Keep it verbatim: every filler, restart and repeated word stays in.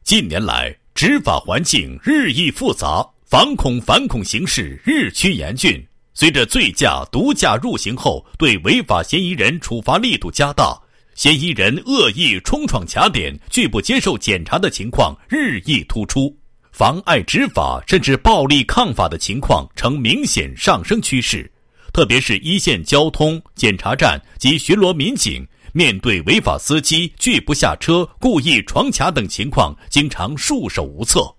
近年来，执法环境日益复杂，防恐反恐形势日趋严峻。随着醉驾、毒驾入刑后，对违法嫌疑人处罚力度加大，嫌疑人恶意冲闯卡点、拒不接受检查的情况日益突出，妨碍执法甚至暴力抗法的情况呈明显上升趋势。特别是一线交通、检查站及巡逻民警，面对违法司机拒不下车、故意闯卡等情况，经常束手无策。